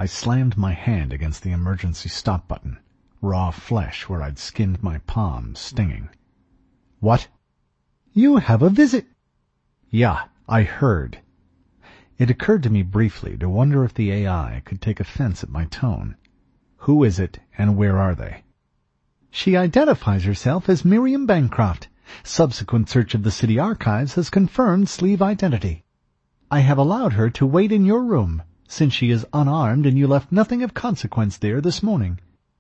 I slammed my hand against the emergency stop button, raw flesh where I'd skinned my palm, stinging. "What?" "You have a visit." "Yeah, I heard." It occurred to me briefly to wonder if the AI could take offense at my tone. Who is it, and where are they? "She identifies herself as Miriam Bancroft. Subsequent search of the city archives has confirmed Sleeve identity. I have allowed her to wait in your room, since she is unarmed and you left nothing of consequence there this morning.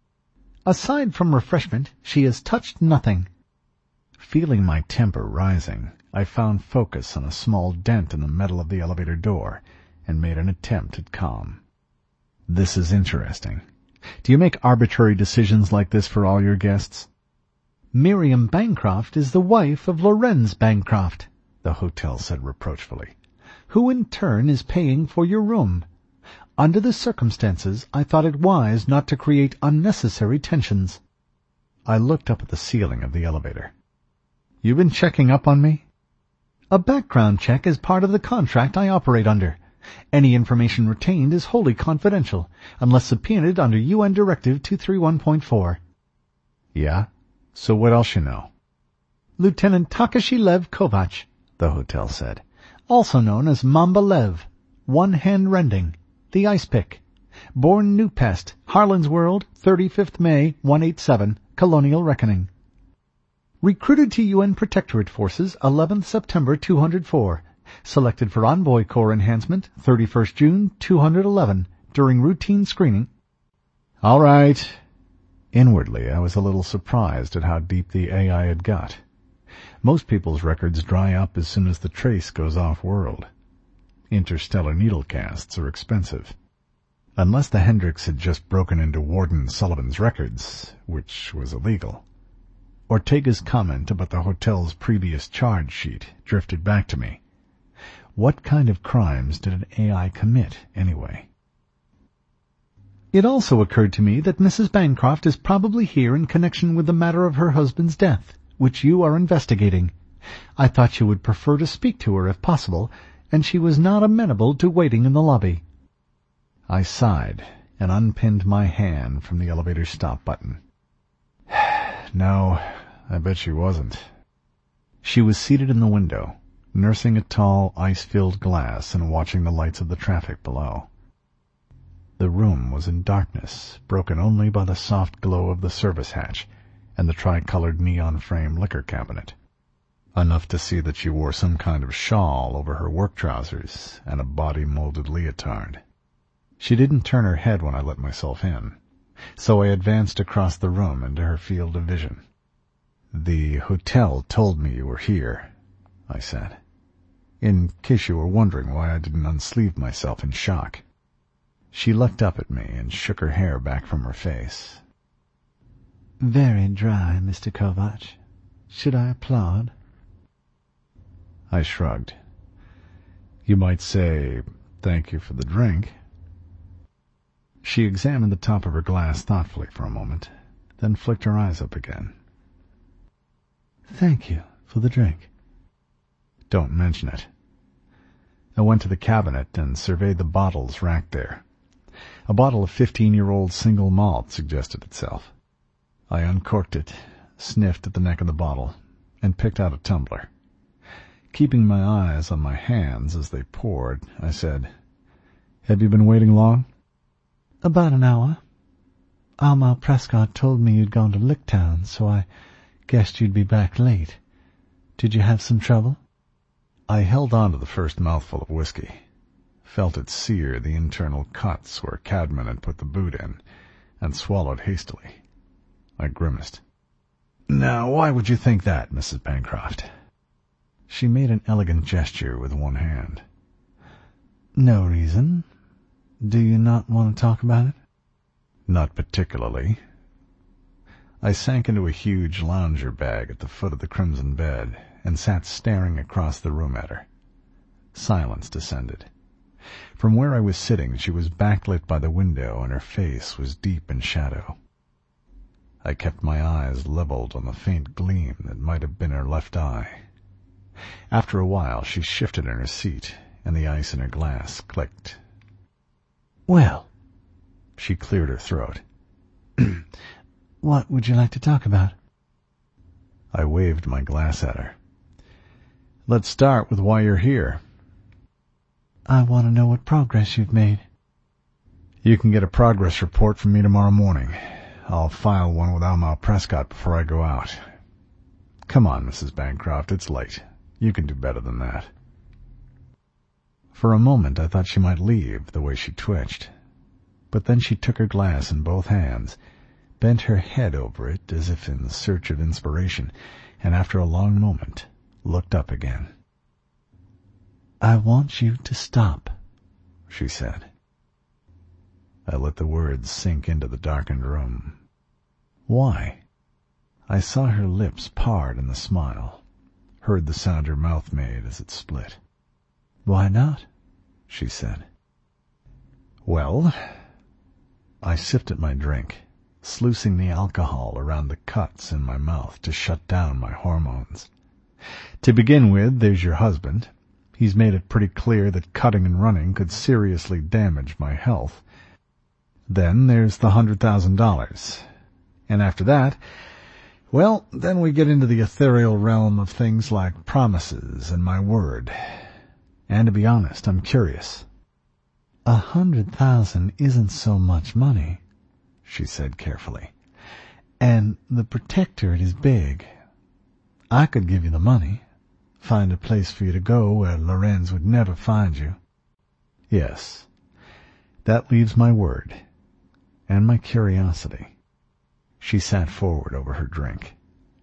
Aside from refreshment, she has touched nothing." Feeling my temper rising, I found focus on a small dent in the metal of the elevator door and made an attempt at calm. "This is interesting. Do you make arbitrary decisions like this for all your guests?" "Miriam Bancroft is the wife of Lorenz Bancroft," the hotel said reproachfully, "who in turn is paying for your room. Under the circumstances, I thought it wise not to create unnecessary tensions." I looked up at the ceiling of the elevator. "You been checking up on me?" "A background check is part of the contract I operate under. Any information retained is wholly confidential, unless subpoenaed under UN Directive 231.4. "Yeah? So what else you know?" "Lieutenant Takashi Lev Kovac," the hotel said, "also known as Mamba Lev, one-hand rending, the ice pick. Born New Pest, Harlan's World, 35th May, 187, Colonial Reckoning. Recruited to UN Protectorate Forces, 11th September 204. Selected for Envoy Corps Enhancement, 31st June 211, during routine screening." "All right." Inwardly, I was a little surprised at how deep the AI had got. Most people's records dry up as soon as the trace goes off-world. Interstellar needlecasts are expensive. Unless the Hendricks had just broken into Warden Sullivan's records, which was illegal. Ortega's comment about the hotel's previous charge sheet drifted back to me. What kind of crimes did an AI commit, anyway? "It also occurred to me that Mrs. Bancroft is probably here in connection with the matter of her husband's death, which you are investigating. I thought you would prefer to speak to her if possible, and she was not amenable to waiting in the lobby." I sighed and unpinned my hand from the elevator stop button. No, I bet she wasn't. She was seated in the window, nursing a tall, ice-filled glass and watching the lights of the traffic below. The room was in darkness, broken only by the soft glow of the service hatch and the tricolored neon-frame liquor cabinet. Enough to see that she wore some kind of shawl over her work trousers and a body-molded leotard. She didn't turn her head when I let myself in, so I advanced across the room into her field of vision. "The hotel told me you were here," I said, "in case you were wondering why I didn't unsleeve myself in shock." She looked up at me and shook her hair back from her face. "Very dry, Mr. Kovac. Should I applaud?" I shrugged. "You might say, thank you for the drink." She examined the top of her glass thoughtfully for a moment, then flicked her eyes up again. "Thank you for the drink." "Don't mention it." I went to the cabinet and surveyed the bottles racked there. A bottle of 15-year-old single malt suggested itself. I uncorked it, sniffed at the neck of the bottle, and picked out a tumbler. Keeping my eyes on my hands as they poured, I said, "Have you been waiting long?" "About an hour. Alma Prescott told me you'd gone to Licktown, so I guessed you'd be back late. Did you have some trouble?" I held on to the first mouthful of whiskey, felt it sear the internal cuts where Cadman had put the boot in, and swallowed hastily. I grimaced. "Now, why would you think that, Mrs. Bancroft?" She made an elegant gesture with one hand. "No reason. Do you not want to talk about it?" "Not particularly." I sank into a huge lounger bag at the foot of the crimson bed and sat staring across the room at her. Silence descended. From where I was sitting, she was backlit by the window and her face was deep in shadow. I kept my eyes leveled on the faint gleam that might have been her left eye. After a while, she shifted in her seat, and the ice in her glass clicked. "Well, She cleared her throat. What would you like to talk about? I waved my glass at her. Let's start with why you're here. I want to know what progress you've made. You can get a progress report from me tomorrow morning. I'll file one with Alma Prescott before I go out. Come on, Mrs. Bancroft, it's late. You can do better than that. For a moment I thought she might leave, the way she twitched. But then she took her glass in both hands, bent her head over it as if in search of inspiration, and after a long moment looked up again. I want you to stop, she said. I let the words sink into the darkened room. Why? I saw her lips part in the smile, heard the sound her mouth made as it split. Why not? She said. Well, I sipped at my drink, sluicing the alcohol around the cuts in my mouth to shut down my hormones. To begin with, there's your husband. He's made it pretty clear that cutting and running could seriously damage my health. Then there's the $100,000. And after that, well, then we get into the ethereal realm of things like promises and my word. And to be honest, I'm curious. 100,000 isn't so much money, she said carefully. And the protectorate is big. I could give you the money, find a place for you to go where Lorenz would never find you. Yes, that leaves my word, and my curiosity. She sat forward over her drink.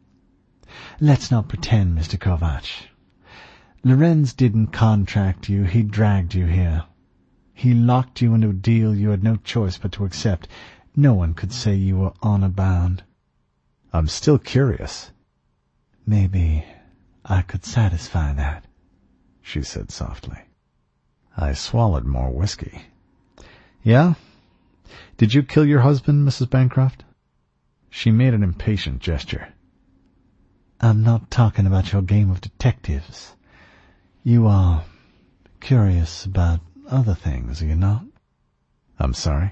Let's not pretend, Mr. Kovach. Lorenz didn't contract you, he dragged you here. He locked you into a deal you had no choice but to accept. No one could say you were honor-bound. I'm still curious. Maybe I could satisfy that, she said softly. I swallowed more whiskey. Yeah? Did you kill your husband, Mrs. Bancroft? She made an impatient gesture. I'm not talking about your game of detectives. You are curious about other things, are you not? I'm sorry.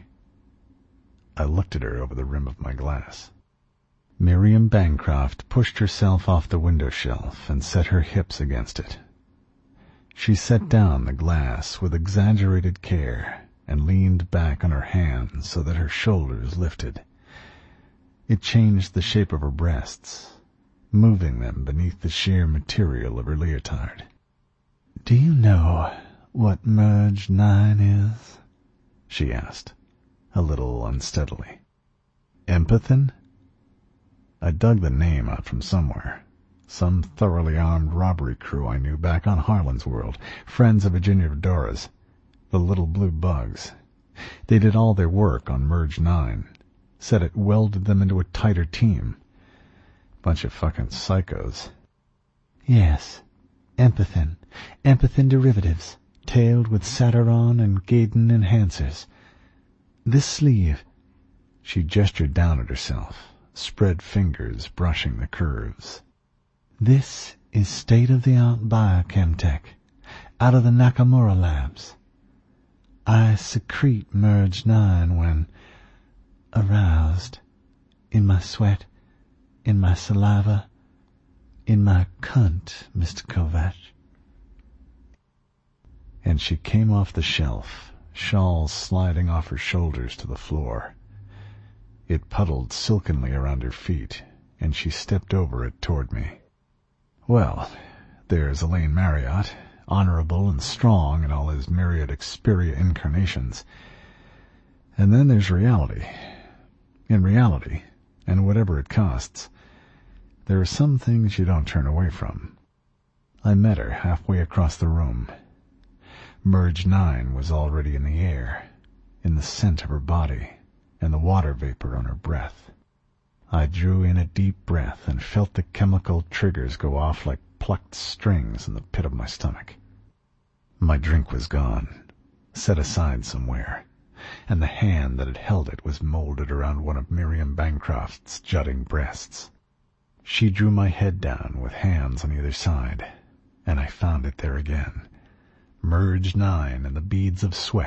I looked at her over the rim of my glass. Miriam Bancroft pushed herself off the window shelf and set her hips against it. She set down the glass with exaggerated care and leaned back on her hands so that her shoulders lifted. It changed the shape of her breasts, moving them beneath the sheer material of her leotard. Do you know what Merge 9 is? She asked, a little unsteadily. Empathin? I dug the name out from somewhere. Some thoroughly armed robbery crew I knew back on Harlan's World, friends of Virginia Fedora's, the Little Blue Bugs. They did all their work on Merge 9. Said it welded them into a tighter team. Bunch of fucking psychos. Yes, Empathin. Empathin derivatives, tailed with Satiron and Gaydon enhancers. This sleeve. She gestured down at herself, spread fingers brushing the curves. This is state-of-the-art biochem out of the Nakamura labs. I secrete Merge 9 when aroused, in my sweat, in my saliva, in my cunt, Mr. Kovach. And she came off the shelf, shawl sliding off her shoulders to the floor. It puddled silkenly around her feet, and she stepped over it toward me. Well, there's Elaine Marriott, honorable and strong in all his myriad Xperia incarnations. And then there's reality. In reality, and whatever it costs, there are some things you don't turn away from. I met her halfway across the room. Merge 9 was already in the air, in the scent of her body, and the water vapor on her breath. I drew in a deep breath and felt the chemical triggers go off like plucked strings in the pit of my stomach. My drink was gone, set aside somewhere, and the hand that had held it was molded around one of Miriam Bancroft's jutting breasts. She drew my head down with hands on either side, and I found it there again. Merge 9 and the beads of sweat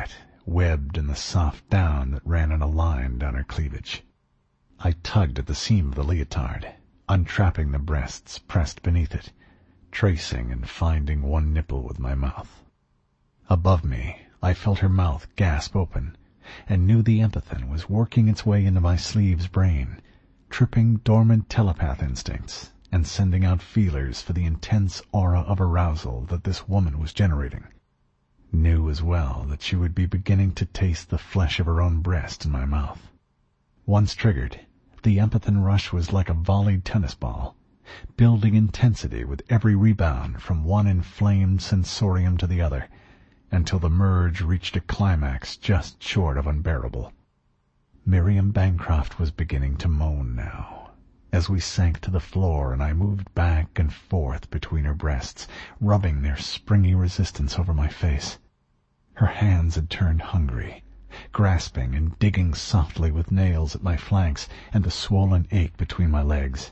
webbed in the soft down that ran in a line down her cleavage. I tugged at the seam of the leotard, untrapping the breasts pressed beneath it, tracing and finding one nipple with my mouth. Above me, I felt her mouth gasp open, and knew the empathin was working its way into my sleeve's brain, tripping dormant telepath instincts and sending out feelers for the intense aura of arousal that this woman was generating. Knew as well that she would be beginning to taste the flesh of her own breast in my mouth. Once triggered, the empathin rush was like a volleyed tennis ball, building intensity with every rebound from one inflamed sensorium to the other, until the merge reached a climax just short of unbearable. Miriam Bancroft was beginning to moan now, as we sank to the floor and I moved back and forth between her breasts, rubbing their springy resistance over my face. Her hands had turned hungry, grasping and digging softly with nails at my flanks and the swollen ache between my legs.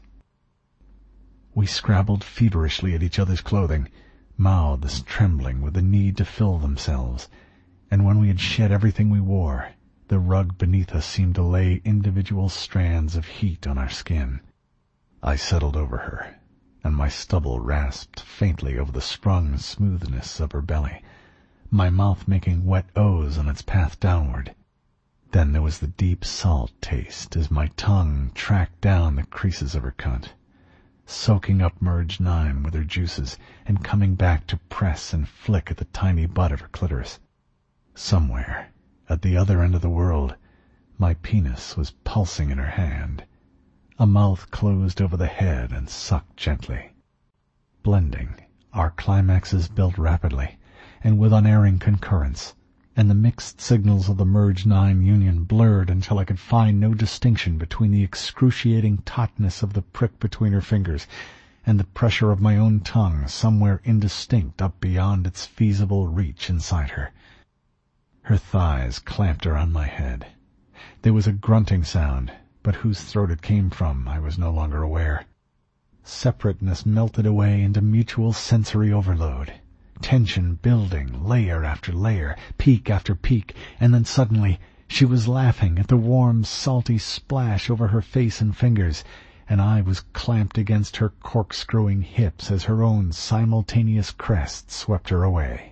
We scrabbled feverishly at each other's clothing, mouths trembling with the need to fill themselves, and when we had shed everything we wore, the rug beneath us seemed to lay individual strands of heat on our skin. I settled over her, and my stubble rasped faintly over the sprung smoothness of her belly, my mouth making wet O's on its path downward. Then there was the deep salt taste as my tongue tracked down the creases of her cunt, soaking up Merge 9 with her juices and coming back to press and flick at the tiny butt of her clitoris. Somewhere, at the other end of the world, my penis was pulsing in her hand. A mouth closed over the head and sucked gently. Blending, our climaxes built rapidly, and with unerring concurrence, and the mixed signals of the Merge 9 union blurred until I could find no distinction between the excruciating tautness of the prick between her fingers and the pressure of my own tongue somewhere indistinct up beyond its feasible reach inside her. Her thighs clamped around my head. There was a grunting sound, but whose throat it came from I was no longer aware. Separateness melted away into mutual sensory overload, tension building layer after layer, peak after peak, and then suddenly she was laughing at the warm, salty splash over her face and fingers, and I was clamped against her corkscrewing hips as her own simultaneous crest swept her away.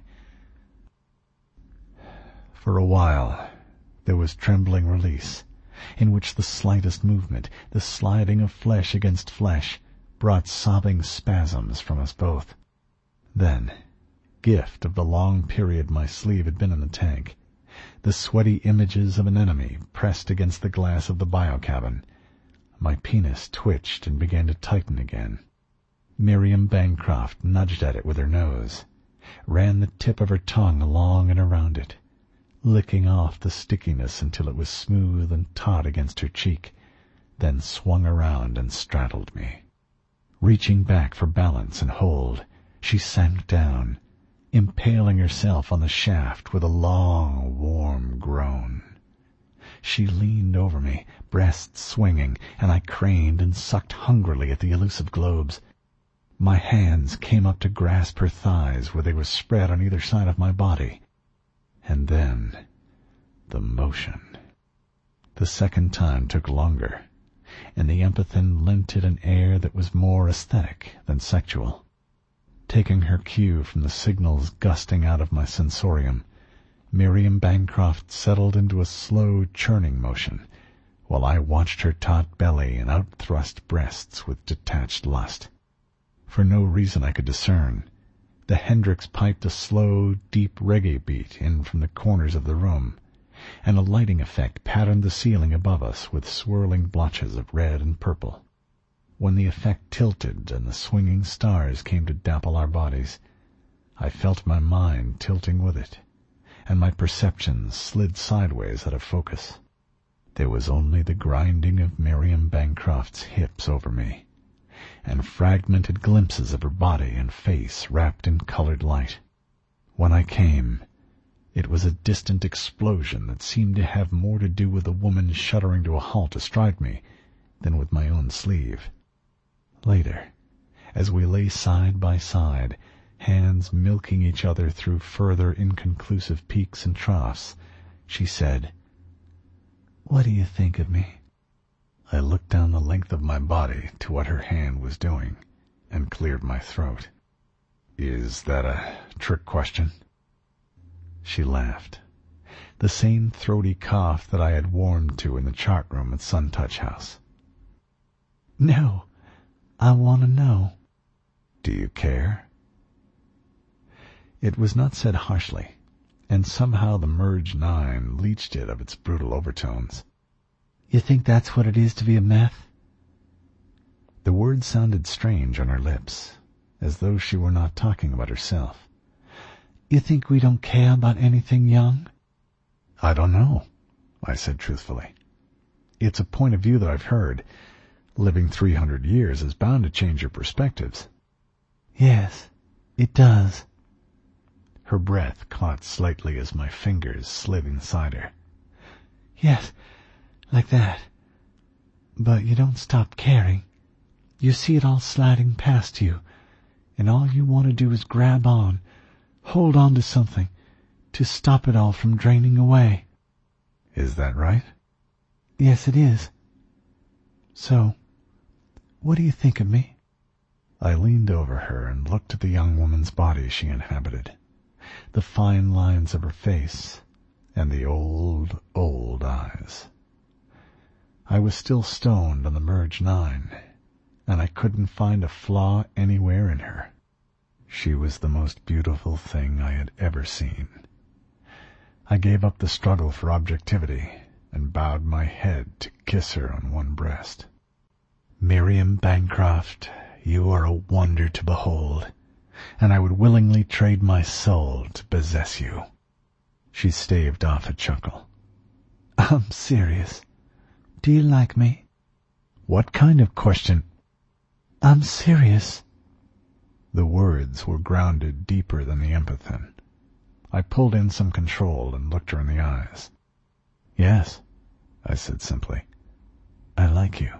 For a while there was trembling release, in which the slightest movement, the sliding of flesh against flesh, brought sobbing spasms from us both. Then, gift of the long period my sleeve had been in the tank, the sweaty images of an enemy pressed against the glass of the biocabin. My penis twitched and began to tighten again. Miriam Bancroft nudged at it with her nose, ran the tip of her tongue along and around it, licking off the stickiness until it was smooth and taut against her cheek, then swung around and straddled me. Reaching back for balance and hold, she sank down, impaling herself on the shaft with a long, warm groan. She leaned over me, breasts swinging, and I craned and sucked hungrily at the elusive globes. My hands came up to grasp her thighs where they were spread on either side of my body. And then, the motion. The second time took longer, and the empathin lent it an air that was more aesthetic than sexual. Taking her cue from the signals gusting out of my sensorium, Miriam Bancroft settled into a slow churning motion, while I watched her taut belly and out-thrust breasts with detached lust. For no reason I could discern, the Hendrix piped a slow, deep reggae beat in from the corners of the room, and a lighting effect patterned the ceiling above us with swirling blotches of red and purple. When the effect tilted and the swinging stars came to dapple our bodies, I felt my mind tilting with it, and my perceptions slid sideways out of focus. There was only the grinding of Miriam Bancroft's hips over me, and fragmented glimpses of her body and face wrapped in colored light. When I came, it was a distant explosion that seemed to have more to do with the woman shuddering to a halt astride me than with my own sleeve. Later, as we lay side by side, hands milking each other through further inconclusive peaks and troughs, She said, "What do you think of me?" I looked down the length of my body to what her hand was doing and cleared my throat. "Is that a trick question?" She laughed. The same throaty cough that I had warmed to in the chart room at Sun Touch House. "No, I want to know." "Do you care?" It was not said harshly, and somehow the Merge 9 leached it of its brutal overtones. "You think that's what it is to be a meth?" The words sounded strange on her lips, as though she were not talking about herself. "You think we don't care about anything young?" "I don't know," I said truthfully. "It's a point of view that I've heard. Living 300 years is bound to change your perspectives." "Yes, it does." Her breath caught slightly as my fingers slid inside her. "Yes, like that. But you don't stop caring. You see it all sliding past you, and all you want to do is grab on, hold on to something, to stop it all from draining away." "Is that right?" "Yes, it is. So, what do you think of me?" I leaned over her and looked at the young woman's body she inhabited, the fine lines of her face, and the old, old eyes. I was still stoned on the Merge 9, and I couldn't find a flaw anywhere in her. She was the most beautiful thing I had ever seen. I gave up the struggle for objectivity and bowed my head to kiss her on one breast. "Miriam Bancroft, you are a wonder to behold, and I would willingly trade my soul to possess you." She staved off a chuckle. "I'm serious. Do you like me?" "What kind of question?" "I'm serious." The words were grounded deeper than the empathin. I pulled in some control and looked her in the eyes. "Yes," I said simply. "I like you."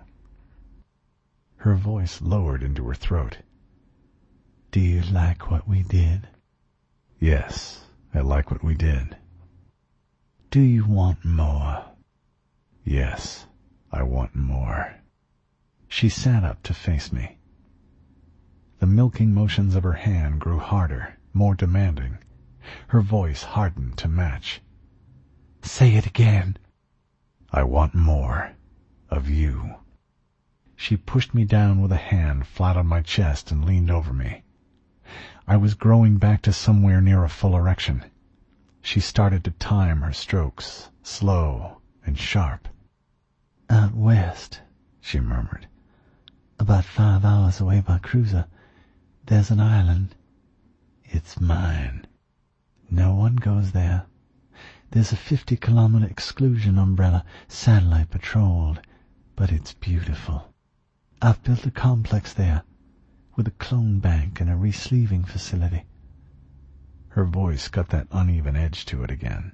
Her voice lowered into her throat. "Do you like what we did?" "Yes, I like what we did." "Do you want more?" "Yes, I want more." She sat up to face me. The milking motions of her hand grew harder, more demanding. Her voice hardened to match. "Say it again." "I want more of you." She pushed me down with a hand flat on my chest and leaned over me. I was growing back to somewhere near a full erection. She started to time her strokes, slow and sharp. "Out west," she murmured, "about 5 hours away by cruiser, there's an island. It's mine. No one goes there. There's a 50-kilometer exclusion umbrella, satellite patrolled, but it's beautiful. I've built a complex there, with a clone bank and a resleeving facility." Her voice got that uneven edge to it again.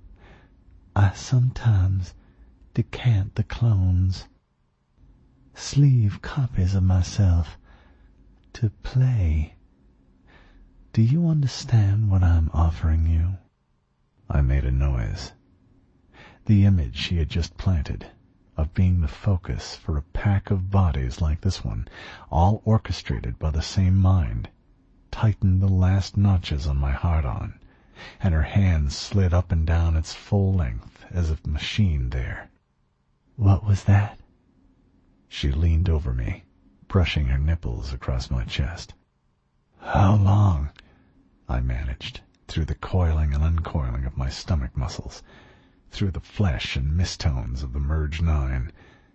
"I sometimes decant the clones, sleeve copies of myself, to play. Do you understand what I'm offering you?" I made a noise. The image she had just planted, of being the focus for a pack of bodies like this one, all orchestrated by the same mind, tightened the last notches on my hard-on, and her hand slid up and down its full length as if machined there. "What was that?" She leaned over me, brushing her nipples across my chest. "How long?" I managed, through the coiling and uncoiling of my stomach muscles, through the flesh and mistones of the Merge 9.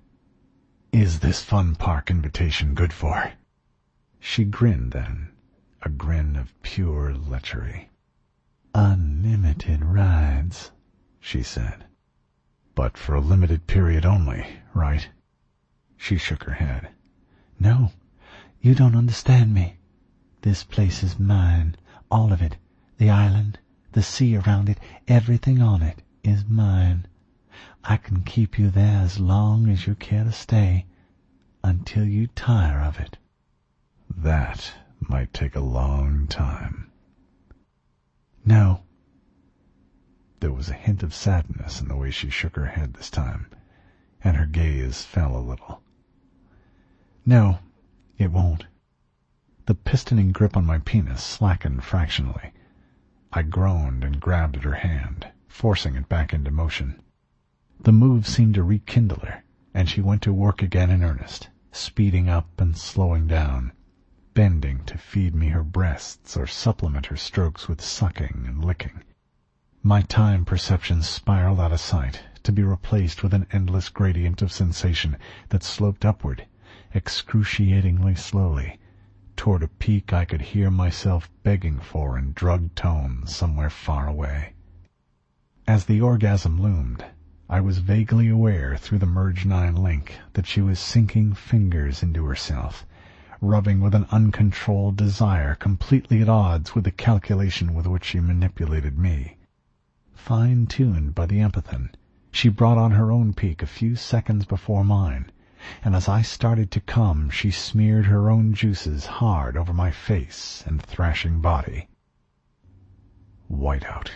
"Is this fun park invitation good for?" She grinned then, a grin of pure lechery. "Unlimited rides," she said. "But for a limited period only, right?" She shook her head. "No, you don't understand me. This place is mine, all of it. The island, the sea around it, everything on it is mine. I can keep you there as long as you care to stay, until you tire of it." "That might take a long time." "No, There was a hint of sadness in the way she shook her head this time, and her gaze fell a little. No, it won't. The pistoning grip on my penis slackened fractionally. I groaned and grabbed at her hand, forcing it back into motion. The move seemed to rekindle her, and she went to work again in earnest, speeding up and slowing down, bending to feed me her breasts or supplement her strokes with sucking and licking. My time perception spiraled out of sight, to be replaced with an endless gradient of sensation that sloped upward, excruciatingly slowly, toward a peak I could hear myself begging for in drugged tones somewhere far away. As the orgasm loomed, I was vaguely aware through the Merge 9 link that she was sinking fingers into herself, rubbing with an uncontrolled desire completely at odds with the calculation with which she manipulated me. Fine-tuned by the empathin, she brought on her own peak a few seconds before mine, and as I started to come, she smeared her own juices hard over my face and thrashing body. Whiteout.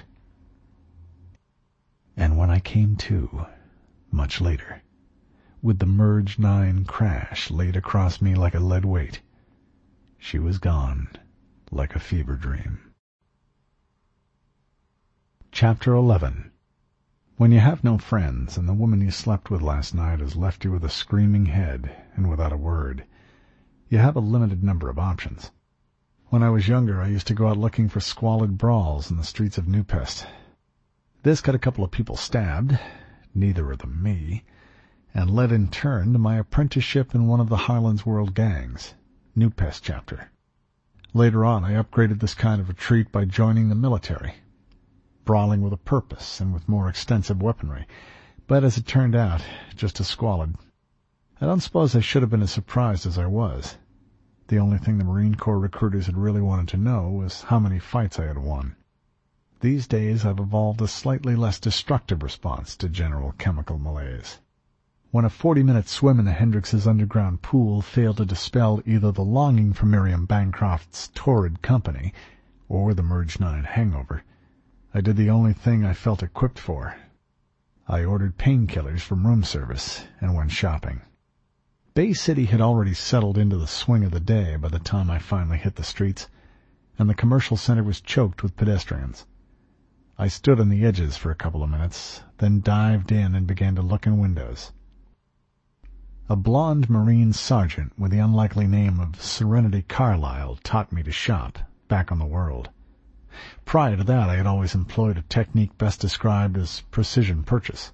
And when I came to, much later, with the Merge 9 crash laid across me like a lead weight, she was gone like a fever dream. Chapter 11. When you have no friends, and the woman you slept with last night has left you with a screaming head and without a word, you have a limited number of options. When I was younger, I used to go out looking for squalid brawls in the streets of New Pest. This got a couple of people stabbed, neither of them me, and led in turn to my apprenticeship in one of the Harlan's World gangs, New Pest chapter. Later on, I upgraded this kind of retreat by joining the military, brawling with a purpose and with more extensive weaponry, but as it turned out, just as squalid. I don't suppose I should have been as surprised as I was. The only thing the Marine Corps recruiters had really wanted to know was how many fights I had won. These days I've evolved a slightly less destructive response to general chemical malaise. When a 40-minute swim in the Hendrix's underground pool failed to dispel either the longing for Miriam Bancroft's torrid company or the Merge 9 hangover, I did the only thing I felt equipped for. I ordered painkillers from room service and went shopping. Bay City had already settled into the swing of the day by the time I finally hit the streets, and the commercial center was choked with pedestrians. I stood on the edges for a couple of minutes, then dived in and began to look in windows. A blonde Marine sergeant with the unlikely name of Serenity Carlyle taught me to shop, back on the world. Prior to that, I had always employed a technique best described as precision purchase.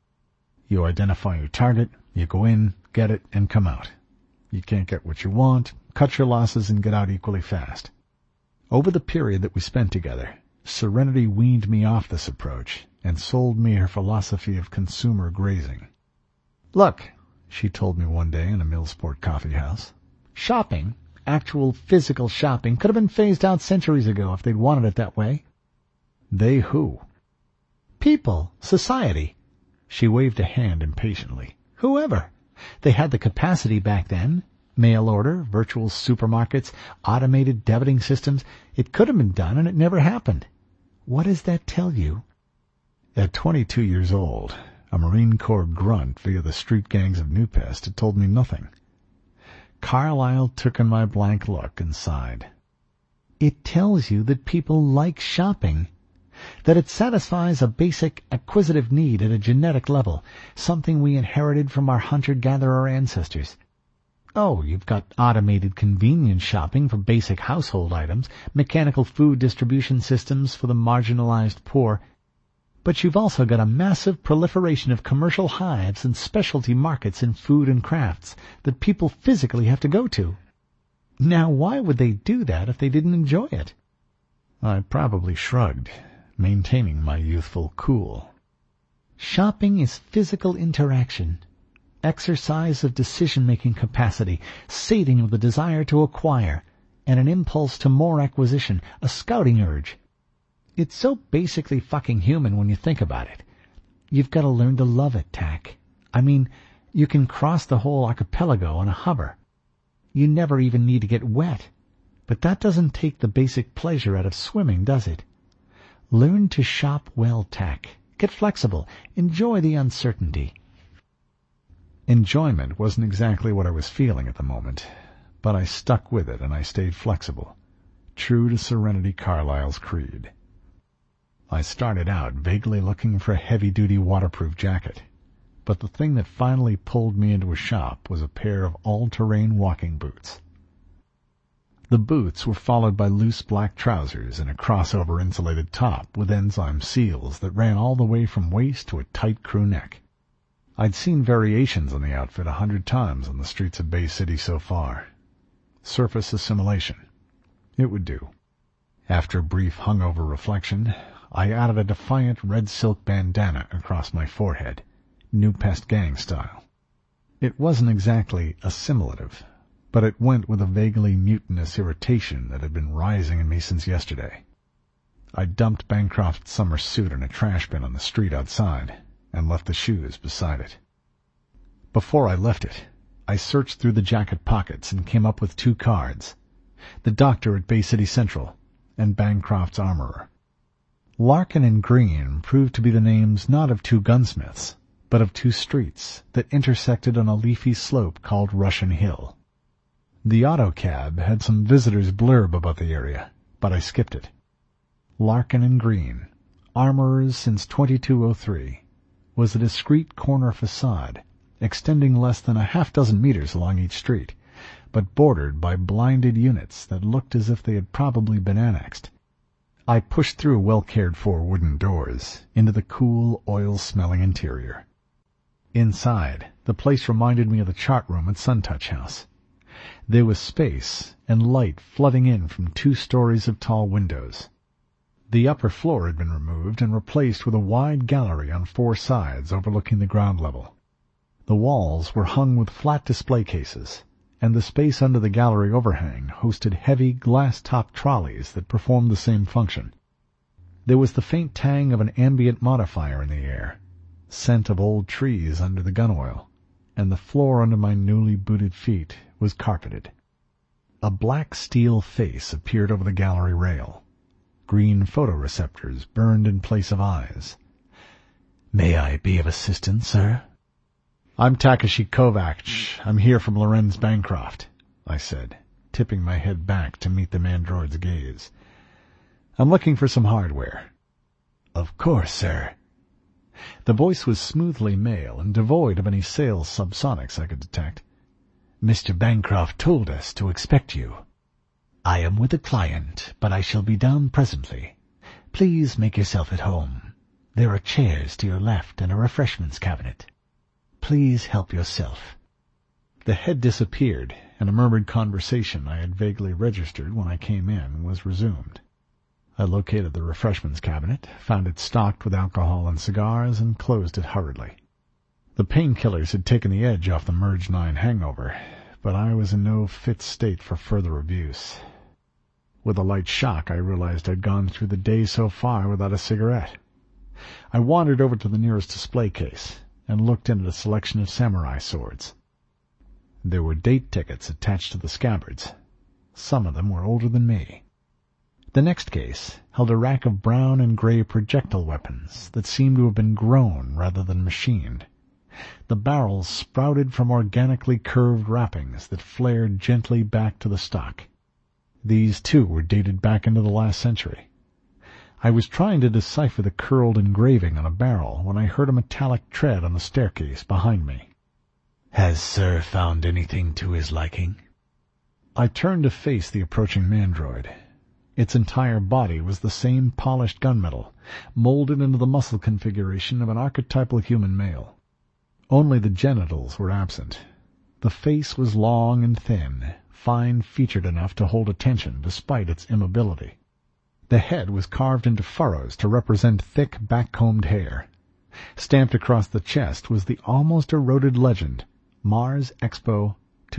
You identify your target, you go in, get it, and come out. You can't get what you want, cut your losses, and get out equally fast. Over the period that we spent together, Serenity weaned me off this approach and sold me her philosophy of consumer grazing. Look, she told me one day in a Millsport coffee house, shopping, actual physical shopping, could have been phased out centuries ago if they'd wanted it that way. They who? People, society. She waved a hand impatiently. Whoever. They had the capacity back then. Mail order, virtual supermarkets, automated debiting systems. It could have been done, and it never happened. What does that tell you? At 22 years old, a Marine Corps grunt via the street gangs of New Pest had told me nothing. Carlyle took in my blank look and sighed. It tells you that people like shopping, that it satisfies a basic acquisitive need at a genetic level, something we inherited from our hunter-gatherer ancestors. Oh, you've got automated convenience shopping for basic household items, mechanical food distribution systems for the marginalized poor, but you've also got a massive proliferation of commercial hives and specialty markets in food and crafts that people physically have to go to. Now, why would they do that if they didn't enjoy it? I probably shrugged, maintaining my youthful cool. Shopping is physical interaction, exercise of decision-making capacity, sating of the desire to acquire, and an impulse to more acquisition, a scouting urge. It's so basically fucking human when you think about it. You've got to learn to love it, Tack. I mean, you can cross the whole archipelago on a hover. You never even need to get wet. But that doesn't take the basic pleasure out of swimming, does it? Learn to shop well, Tack. Get flexible. Enjoy the uncertainty. Enjoyment wasn't exactly what I was feeling at the moment, but I stuck with it and I stayed flexible, true to Serenity Carlyle's creed. I started out vaguely looking for a heavy-duty waterproof jacket, but the thing that finally pulled me into a shop was a pair of all-terrain walking boots. The boots were followed by loose black trousers and a crossover insulated top with enzyme seals that ran all the way from waist to a tight crew neck. I'd seen variations on the outfit 100 times on the streets of Bay City so far. Surface assimilation. It would do. After a brief hungover reflection, I added a defiant red silk bandana across my forehead, New Pest Gang style. It wasn't exactly assimilative, but it went with a vaguely mutinous irritation that had been rising in me since yesterday. I dumped Bancroft's summer suit in a trash bin on the street outside and left the shoes beside it. Before I left it, I searched through the jacket pockets and came up with 2 cards, the doctor at Bay City Central and Bancroft's armorer. Larkin and Green proved to be the names not of 2 gunsmiths, but of 2 streets that intersected on a leafy slope called Russian Hill. The autocab had some visitor's blurb about the area, but I skipped it. Larkin and Green, armorers since 2203, was a discreet corner facade, extending less than a half-dozen meters along each street, but bordered by blinded units that looked as if they had probably been annexed. I pushed through well-cared-for wooden doors into the cool, oil-smelling interior. Inside, the place reminded me of the chart room at Suntouch House. There was space and light flooding in from 2 stories of tall windows. The upper floor had been removed and replaced with a wide gallery on 4 sides overlooking the ground level. The walls were hung with flat display cases, and the space under the gallery overhang hosted heavy glass-topped trolleys that performed the same function. There was the faint tang of an ambient modifier in the air, scent of old trees under the gun oil, and the floor under my newly booted feet was carpeted. A black steel face appeared over the gallery rail. Green photoreceptors burned in place of eyes. "May I be of assistance, sir?" "I'm Takashi Kovacs. I'm here from Lorenz Bancroft," I said, tipping my head back to meet the mandroid's gaze. "I'm looking for some hardware." "Of course, sir." The voice was smoothly male and devoid of any sales subsonics I could detect. "Mr. Bancroft told us to expect you." "I am with a client, but I shall be down presently. Please make yourself at home. There are chairs to your left and a refreshments cabinet. Please help yourself." The head disappeared, and a murmured conversation I had vaguely registered when I came in was resumed. I located the refreshments cabinet, found it stocked with alcohol and cigars, and closed it hurriedly. The painkillers had taken the edge off the Merge 9 hangover, but I was in no fit state for further abuse. With a light shock, I realized I'd gone through the day so far without a cigarette. I wandered over to the nearest display case and looked into a selection of samurai swords. There were date tickets attached to the scabbards. Some of them were older than me. The next case held a rack of brown and gray projectile weapons that seemed to have been grown rather than machined. The barrels sprouted from organically curved wrappings that flared gently back to the stock. These, too, were dated back into the last century. I was trying to decipher the curled engraving on a barrel when I heard a metallic tread on the staircase behind me. "Has Sir found anything to his liking?" I turned to face the approaching mandroid. Its entire body was the same polished gunmetal, molded into the muscle configuration of an archetypal human male. Only the genitals were absent. The face was long and thin, fine-featured enough to hold attention despite its immobility. The head was carved into furrows to represent thick, back-combed hair. Stamped across the chest was the almost eroded legend, Mars Expo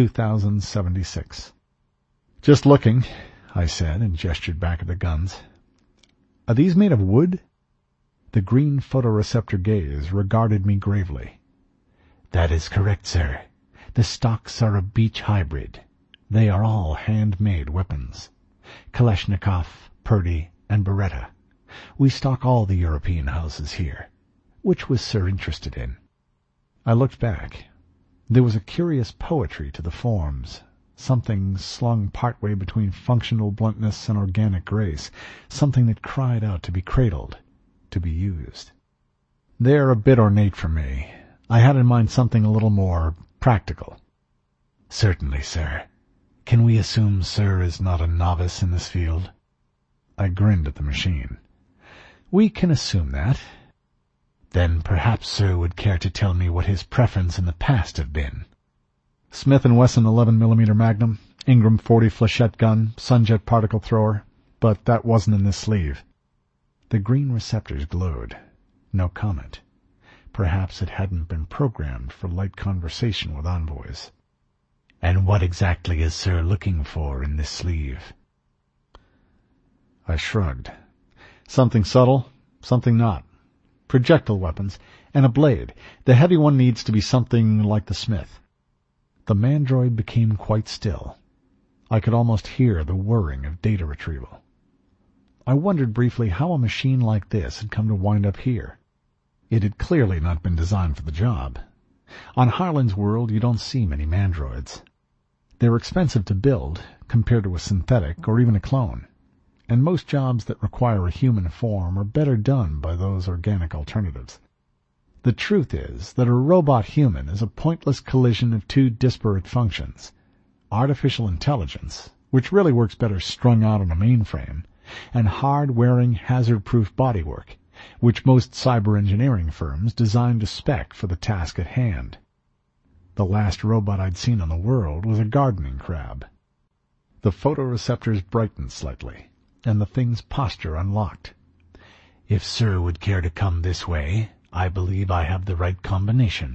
2076. "Just looking," I said, and gestured back at the guns. "Are these made of wood?" The green photoreceptor gaze regarded me gravely. "That is correct, sir. The stocks are a beech hybrid. They are all handmade weapons. Kalashnikov, Purdy, and Beretta. We stock all the European houses here. Which was Sir interested in?" I looked back. There was a curious poetry to the forms, something slung partway between functional bluntness and organic grace, something that cried out to be cradled, to be used. They're a bit ornate for me. I had in mind something a little more practical. "Certainly, sir. Can we assume Sir is not a novice in this field?" I grinned at the machine. "We can assume that." "Then perhaps Sir would care to tell me what his preference in the past have been." "Smith & Wesson 11mm Magnum, Ingram 40 flechette gun, Sunjet particle thrower, but that wasn't in this sleeve." The green receptors glowed. No comment. Perhaps it hadn't been programmed for light conversation with envoys. "And what exactly is Sir looking for in this sleeve?" I shrugged. "Something subtle, something not. Projectile weapons, and a blade. The heavy one needs to be something like the Smith." The mandroid became quite still. I could almost hear the whirring of data retrieval. I wondered briefly how a machine like this had come to wind up here. It had clearly not been designed for the job. On Harlan's World you don't see many mandroids. They're expensive to build, compared to a synthetic or even a clone, and most jobs that require a human form are better done by those organic alternatives. The truth is that a robot-human is a pointless collision of two disparate functions: artificial intelligence, which really works better strung out on a mainframe, and hard-wearing, hazard-proof bodywork, which most cyber engineering firms design to spec for the task at hand. The last robot I'd seen on the world was a gardening crab. The photoreceptors brightened slightly, and the thing's posture unlocked. "If Sir would care to come this way, I believe I have the right combination."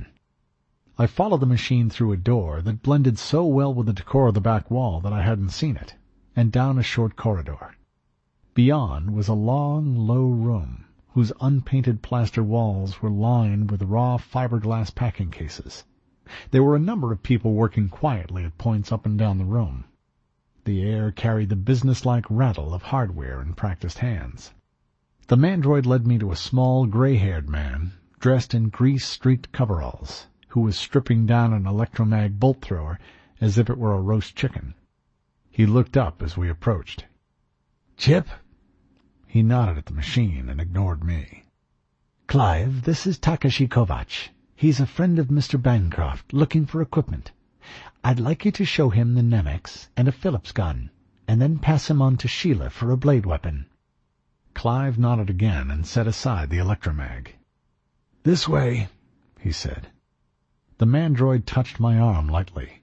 I followed the machine through a door that blended so well with the decor of the back wall that I hadn't seen it, and down a short corridor. Beyond was a long, low room, whose unpainted plaster walls were lined with raw fiberglass packing cases. There were a number of people working quietly at points up and down the room. The air carried the businesslike rattle of hardware in practiced hands. The mandroid led me to a small, gray-haired man, dressed in grease-streaked coveralls, who was stripping down an electromag bolt thrower as if it were a roast chicken. He looked up as we approached. "Chip?" He nodded at the machine and ignored me. "Clive, this is Takashi Kovacs. He's a friend of Mr. Bancroft, looking for equipment. I'd like you to show him the Nemex and a Phillips gun, and then pass him on to Sheila for a blade weapon." Clive nodded again and set aside the electromag. "This way," he said. The mandroid touched my arm lightly.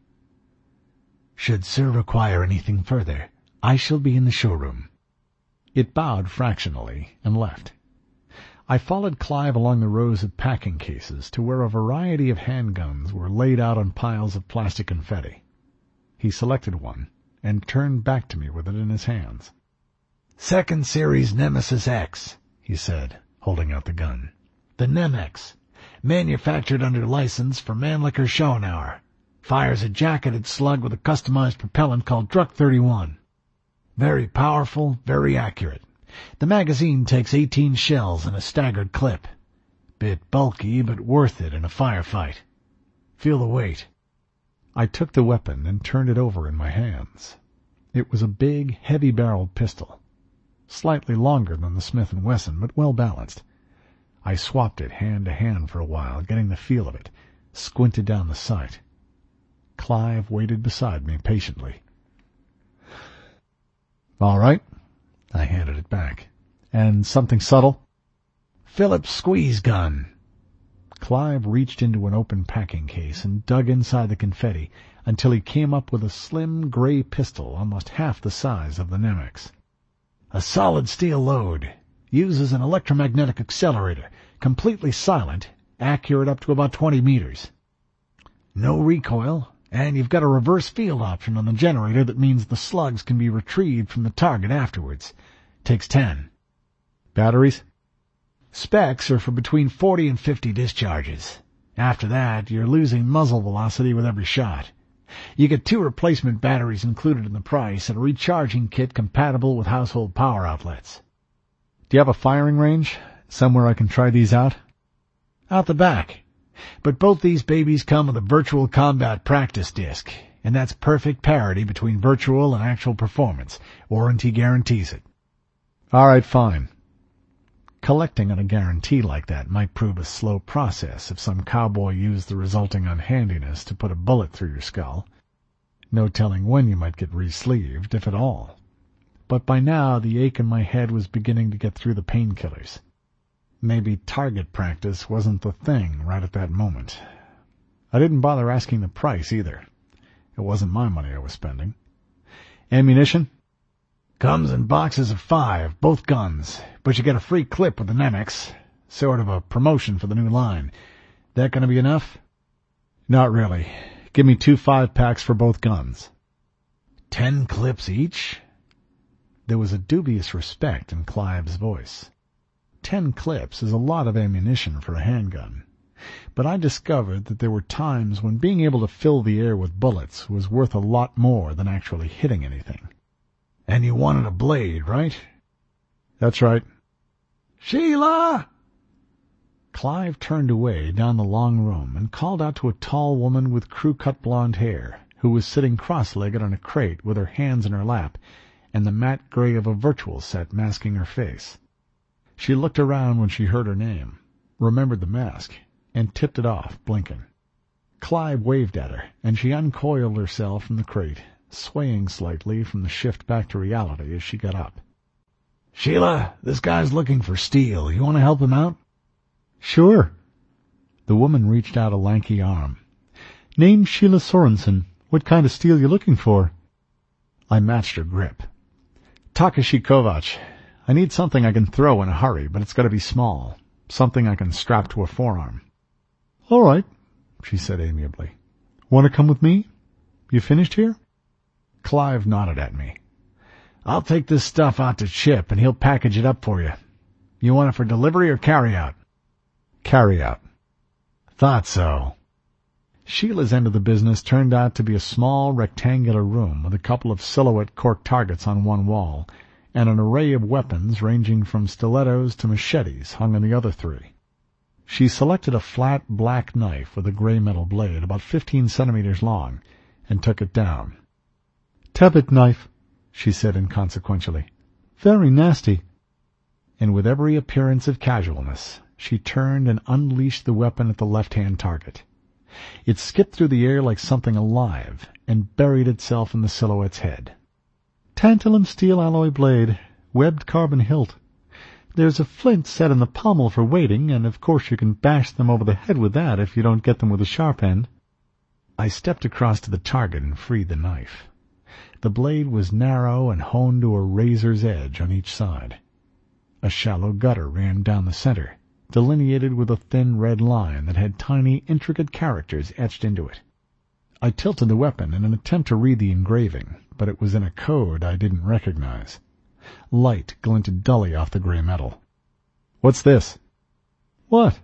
"Should Sir require anything further, I shall be in the showroom." It bowed fractionally and left. I followed Clive along the rows of packing cases to where a variety of handguns were laid out on piles of plastic confetti. He selected one and turned back to me with it in his hands. "Second series Nemesis X," he said, holding out the gun. "The Nemex, manufactured under license for Mannlicher Schoenauer. Fires a jacketed slug with a customized propellant called Druck 31. Very powerful, very accurate. The magazine takes 18 shells in a staggered clip. Bit bulky, but worth it in a firefight. Feel the weight." I took the weapon and turned it over in my hands. It was a big, heavy-barreled pistol, slightly longer than the Smith & Wesson, but well balanced. I swapped it hand to hand for a while, getting the feel of it, squinted down the sight. Clive waited beside me patiently. "All right." I handed it back. "And something subtle?" "Phillips squeeze gun." Clive reached into an open packing case and dug inside the confetti until he came up with a slim gray pistol almost half the size of the Nemex. "A solid steel load. Uses an electromagnetic accelerator. Completely silent. Accurate up to about 20 meters. No recoil, and you've got a reverse field option on the generator that means the slugs can be retrieved from the target afterwards. Takes 10. "Batteries?" "Specs are for between 40 and 50 discharges. After that, you're losing muzzle velocity with every shot. You get 2 replacement batteries included in the price and a recharging kit compatible with household power outlets." Do you have a firing range? Somewhere I can try these out? Out the back. But both these babies come with a virtual combat practice disc, and that's perfect parity between virtual and actual performance. Warranty guarantees it. All right, fine. Collecting on a guarantee like that might prove a slow process if some cowboy used the resulting unhandiness to put a bullet through your skull. No telling when you might get re-sleeved, if at all. But by now the ache in my head was beginning to get through the painkillers. Maybe target practice wasn't the thing right at that moment. I didn't bother asking the price either. It wasn't my money I was spending. Ammunition? Comes in boxes of 5, both guns, but you get a free clip with the Nemex. Sort of a promotion for the new line. That gonna be enough? Not really. Give me 2 5-packs for both guns. 10 clips each? There was a dubious respect in Clive's voice. 10 clips is a lot of ammunition for a handgun. But I discovered that there were times when being able to fill the air with bullets was worth a lot more than actually hitting anything. And you wanted a blade, right? That's right. Sheila! Clive turned away down the long room and called out to a tall woman with crew-cut blonde hair, who was sitting cross-legged on a crate with her hands in her lap and the matte gray of a virtual set masking her face. She looked around when she heard her name, remembered the mask, and tipped it off, blinking. Clive waved at her, and she uncoiled herself from the crate, swaying slightly from the shift back to reality as she got up. Sheila, this guy's looking for steel. You want to help him out? Sure. The woman reached out a lanky arm. Name's Sheila Sorensen. What kind of steel you looking for? I matched her grip. Takashi Kovacs. I need something I can throw in a hurry, but it's got to be small. Something I can strap to a forearm. All right, she said amiably. Want to come with me? You finished here? Clive nodded at me. I'll take this stuff out to Chip, and he'll package it up for you. You want it for delivery or carry-out? Carry-out. Thought so. Sheila's end of the business turned out to be a small rectangular room with a couple of silhouette cork targets on one wall, and an array of weapons ranging from stilettos to machetes hung on the other 3. She selected a flat black knife with a gray metal blade about 15 centimeters long and took it down. Tebbit knife, she said inconsequentially. Very nasty. And with every appearance of casualness, she turned and unleashed the weapon at the left-hand target. It skipped through the air like something alive and buried itself in the silhouette's head. Tantalum steel alloy blade, webbed carbon hilt. There's a flint set in the pommel for weighting, and of course you can bash them over the head with that if you don't get them with a sharp end. I stepped across to the target and freed the knife. The blade was narrow and honed to a razor's edge on each side. A shallow gutter ran down the center, delineated with a thin red line that had tiny, intricate characters etched into it. I tilted the weapon in an attempt to read the engraving, but it was in a code I didn't recognize. Light glinted dully off the gray metal. What's this? What?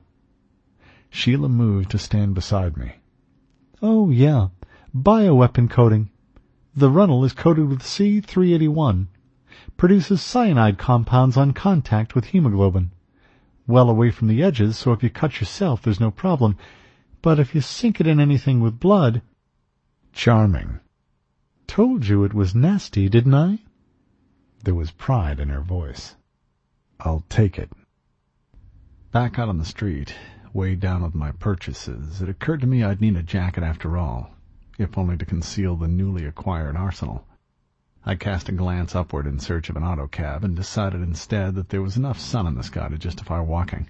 Sheila moved to stand beside me. Oh, yeah, bioweapon coating. The runnel is coated with C-381. Produces cyanide compounds on contact with hemoglobin. Well away from the edges, so if you cut yourself, there's no problem. But if you sink it in anything with blood... Charming. Told you it was nasty, didn't I? There was pride in her voice. I'll take it. Back out on the street, weighed down with my purchases, it occurred to me I'd need a jacket after all, if only to conceal the newly acquired arsenal. I cast a glance upward in search of an autocab and decided instead that there was enough sun in the sky to justify walking.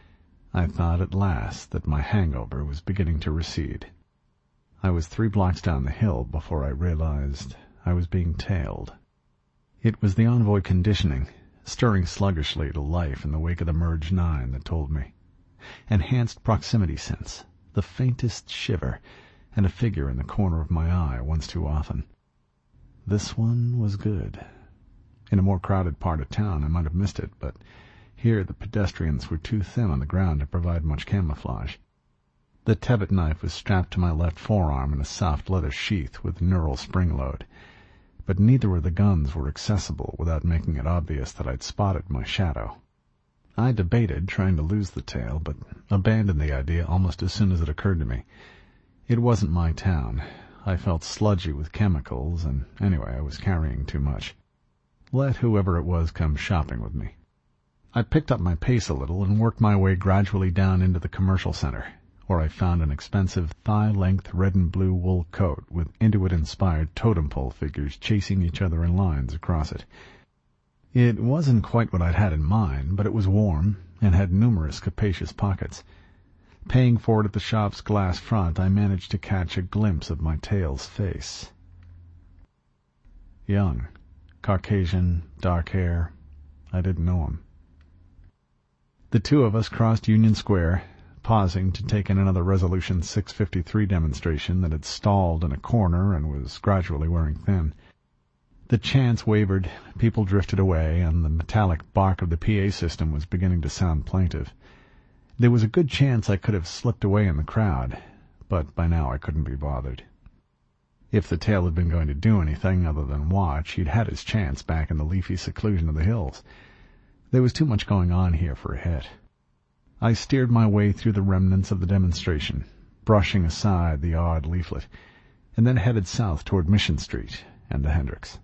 I thought at last that my hangover was beginning to recede. I was 3 blocks down the hill before I realized I was being tailed. It was the envoy conditioning, stirring sluggishly to life in the wake of the Merge 9 that told me. Enhanced proximity sense, the faintest shiver, and a figure in the corner of my eye once too often. This one was good. In a more crowded part of town I might have missed it, but here the pedestrians were too thin on the ground to provide much camouflage. The Tebbit knife was strapped to my left forearm in a soft leather sheath with neural spring load. but neither of the guns were accessible without making it obvious that I'd spotted my shadow. I debated trying to lose the tail, but abandoned the idea almost as soon as it occurred to me. It wasn't my town. I felt sludgy with chemicals, and anyway, I was carrying too much. Let whoever it was come shopping with me. I picked up my pace a little and worked my way gradually down into the commercial center, where I found an expensive thigh-length red and blue wool coat with Inuit-inspired totem pole figures chasing each other in lines across it. It wasn't quite what I'd had in mind, but it was warm and had numerous capacious pockets. Paying for it at the shop's glass front, I managed to catch a glimpse of my tail's face. Young, Caucasian, dark hair. I didn't know him. The two of us crossed Union Square, pausing to take in another Resolution 653 demonstration that had stalled in a corner and was gradually wearing thin. The chants wavered, people drifted away, and the metallic bark of the PA system was beginning to sound plaintive. There was a good chance I could have slipped away in the crowd, but by now I couldn't be bothered. If the tail had been going to do anything other than watch, he'd had his chance back in the leafy seclusion of the hills. There was too much going on here for a hit. I steered my way through the remnants of the demonstration, brushing aside the odd leaflet, and then headed south toward Mission Street and the Hendricks.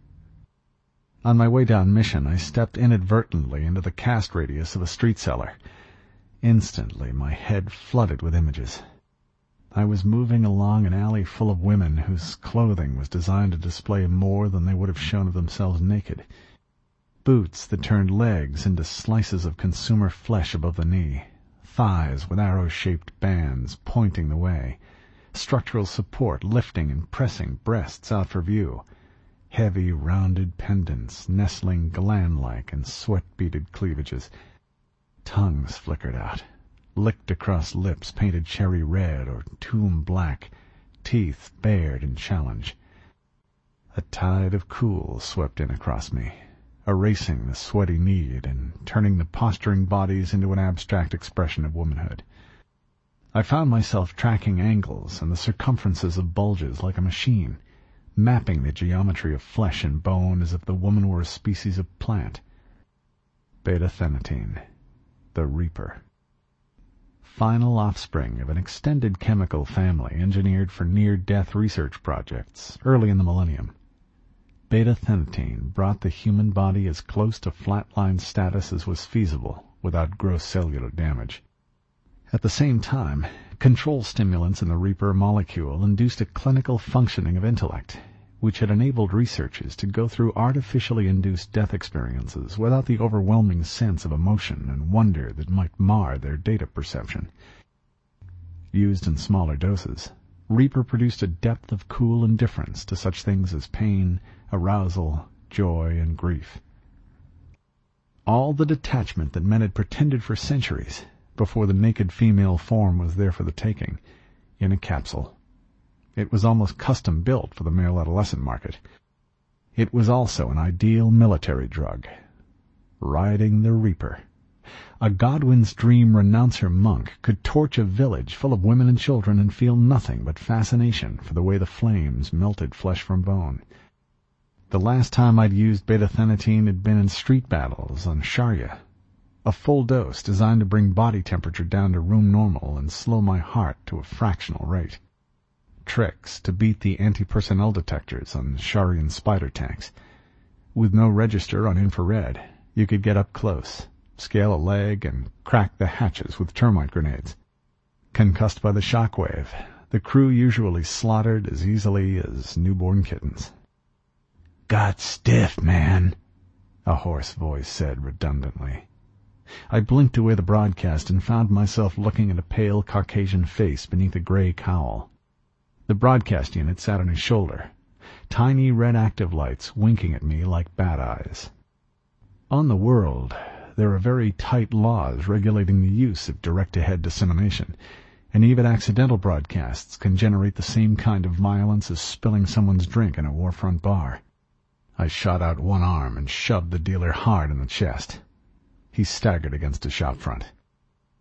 On my way down Mission, I stepped inadvertently into the cast radius of a street cellar. Instantly, my head flooded with images. I was moving along an alley full of women whose clothing was designed to display more than they would have shown of themselves naked. Boots that turned legs into slices of consumer flesh above the knee, thighs with arrow-shaped bands pointing the way, structural support lifting and pressing breasts out for view, heavy rounded pendants nestling gland-like in sweat-beaded cleavages. Tongues flickered out, licked across lips painted cherry red or tomb black, teeth bared in challenge. A tide of cool swept in across me, erasing the sweaty need and turning the posturing bodies into an abstract expression of womanhood. I found myself tracking angles and the circumferences of bulges like a machine, mapping the geometry of flesh and bone as if the woman were a species of plant. Beta-thenatine, the Reaper. Final offspring of an extended chemical family engineered for near-death research projects early in the millennium. Beta-thenatine brought the human body as close to flatline status as was feasible without gross cellular damage. At the same time, control stimulants in the Reaper molecule induced a clinical functioning of intellect, which had enabled researchers to go through artificially induced death experiences without the overwhelming sense of emotion and wonder that might mar their data perception. Used in smaller doses, Reaper produced a depth of cool indifference to such things as pain, arousal, joy, and grief. All the detachment that men had pretended for centuries before the naked female form was there for the taking, in a capsule. It was almost custom-built for the male adolescent market. It was also an ideal military drug. Riding the Reaper. A Godwin's dream renouncer monk could torch a village full of women and children and feel nothing but fascination for the way the flames melted flesh from bone. The last time I'd used beta-thenatine had been in street battles on Sharia. A full dose designed to bring body temperature down to room normal and slow my heart to a fractional rate. Tricks to beat the anti-personnel detectors on Sharian spider tanks. With no register on infrared, you could get up close, scale a leg, and crack the hatches with termite grenades. Concussed by the shockwave, the crew usually slaughtered as easily as newborn kittens. "Got stiff, man," a hoarse voice said redundantly. I blinked away the broadcast and found myself looking at a pale Caucasian face beneath a gray cowl. The broadcast unit sat on his shoulder, tiny red active lights winking at me like bat eyes. On the world, there are very tight laws regulating the use of direct-ahead dissemination, and even accidental broadcasts can generate the same kind of violence as spilling someone's drink in a warfront bar. I shot out one arm and shoved the dealer hard in the chest. He staggered against a shop front.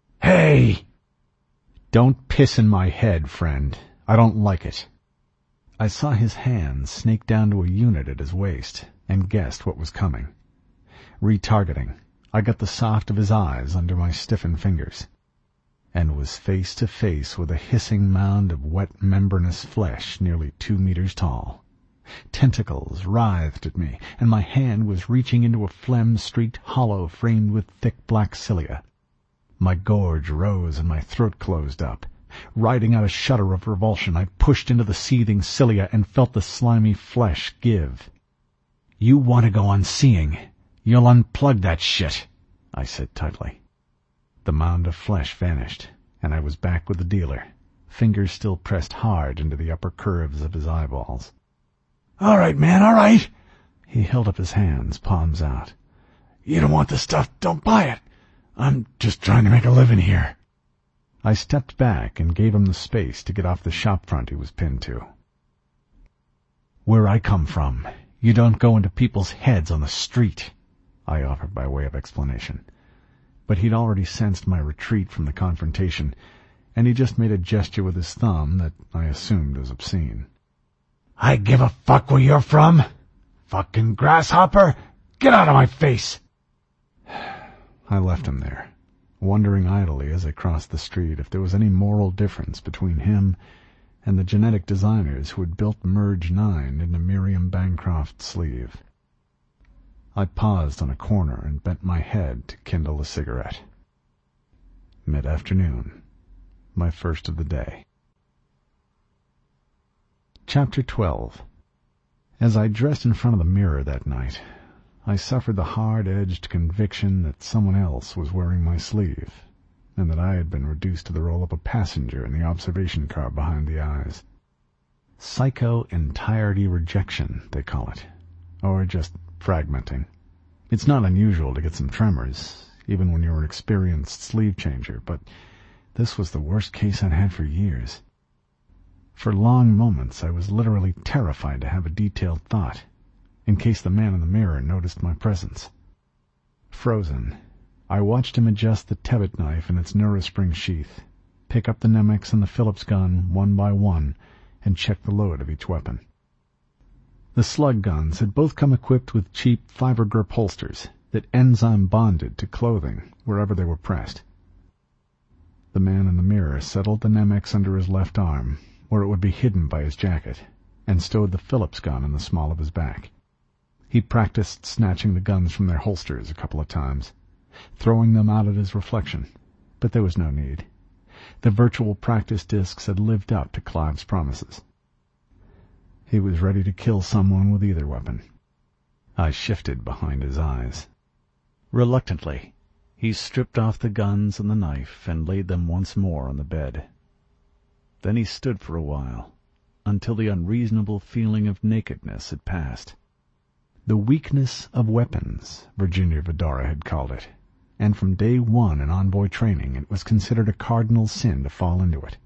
"Hey!" "Don't piss in my head, friend. I don't like it." I saw his hand snake down to a unit at his waist and guessed what was coming. Retargeting, I got the soft of his eyes under my stiffened fingers, and was face to face with a hissing mound of wet membranous flesh nearly 2 meters tall. Tentacles writhed at me, and my hand was reaching into a phlegm-streaked hollow framed with thick black cilia. My gorge rose and my throat closed up. Riding out a shudder of revulsion, I pushed into the seething cilia and felt the slimy flesh give. "You want to go on seeing. You'll unplug that shit," I said tightly. The mound of flesh vanished, and I was back with the dealer, fingers still pressed hard into the upper curves of his eyeballs. "All right, man, all right." He held up his hands, palms out. "You don't want the stuff, don't buy it. I'm just trying to make a living here." I stepped back and gave him the space to get off the shop front he was pinned to. "Where I come from, you don't go into people's heads on the street," I offered by way of explanation. But he'd already sensed my retreat from the confrontation, and he just made a gesture with his thumb that I assumed was obscene. "I give a fuck where you're from. Fucking grasshopper! Get out of my face!" I left him there, wondering idly as I crossed the street if there was any moral difference between him and the genetic designers who had built Merge 9 into Miriam Bancroft's sleeve. I paused on a corner and bent my head to kindle a cigarette. Mid-afternoon, my first of the day. Chapter 12. As I dressed in front of the mirror that night, I suffered the hard-edged conviction that someone else was wearing my sleeve, and that I had been reduced to the role of a passenger in the observation car behind the eyes. Psycho-entirety rejection, they call it, or just fragmenting. It's not unusual to get some tremors, even when you're an experienced sleeve changer, but this was the worst case I'd had for years. For long moments I was literally terrified to have a detailed thought, in case the man in the mirror noticed my presence. Frozen, I watched him adjust the tebbit knife in its Neurospring sheath, pick up the Nemex and the Phillips gun one by one, and check the load of each weapon. The slug guns had both come equipped with cheap fibergrip holsters that enzyme bonded to clothing wherever they were pressed. The man in the mirror settled the Nemex under his left arm, where it would be hidden by his jacket, and stowed the Phillips gun in the small of his back. He practiced snatching the guns from their holsters a couple of times, throwing them out at his reflection, but there was no need. The virtual practice discs had lived up to Clive's promises. He was ready to kill someone with either weapon. I shifted behind his eyes. Reluctantly, he stripped off the guns and the knife and laid them once more on the bed. Then he stood for a while, until the unreasonable feeling of nakedness had passed. The weakness of weapons, Virginia Vidara had called it, and from day one in Envoy training it was considered a cardinal sin to fall into it.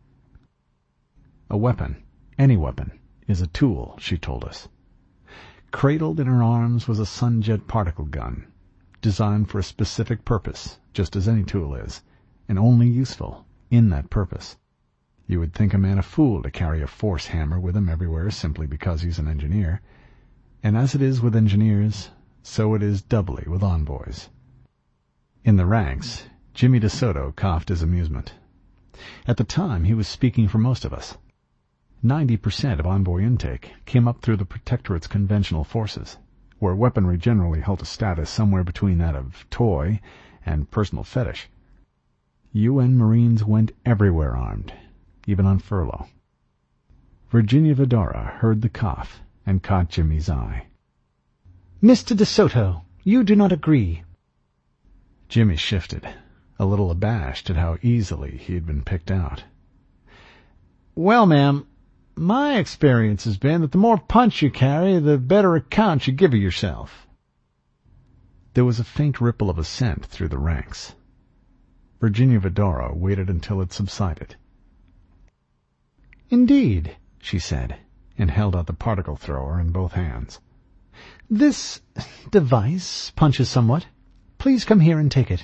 A weapon, any weapon, is a tool, she told us. Cradled in her arms was a Sunjet particle gun, designed for a specific purpose, just as any tool is, and only useful in that purpose. You would think a man a fool to carry a force hammer with him everywhere simply because he's an engineer, and as it is with engineers, so it is doubly with envoys. In the ranks, Jimmy DeSoto coughed his amusement. At the time, he was speaking for most of us. 90% of envoy intake came up through the Protectorate's conventional forces, where weaponry generally held a status somewhere between that of toy and personal fetish. UN Marines went everywhere armed, even on furlough. Virginia Vidara heard the cough and caught Jimmy's eye. "Mr. DeSoto, you do not agree." Jimmy shifted, a little abashed at how easily he had been picked out. "Well, ma'am, my experience has been that the more punch you carry, the better account you give of yourself." There was a faint ripple of assent through the ranks. Virginia Vidara waited until it subsided. "Indeed," she said, and held out the particle thrower in both hands. "This device punches somewhat. Please come here and take it."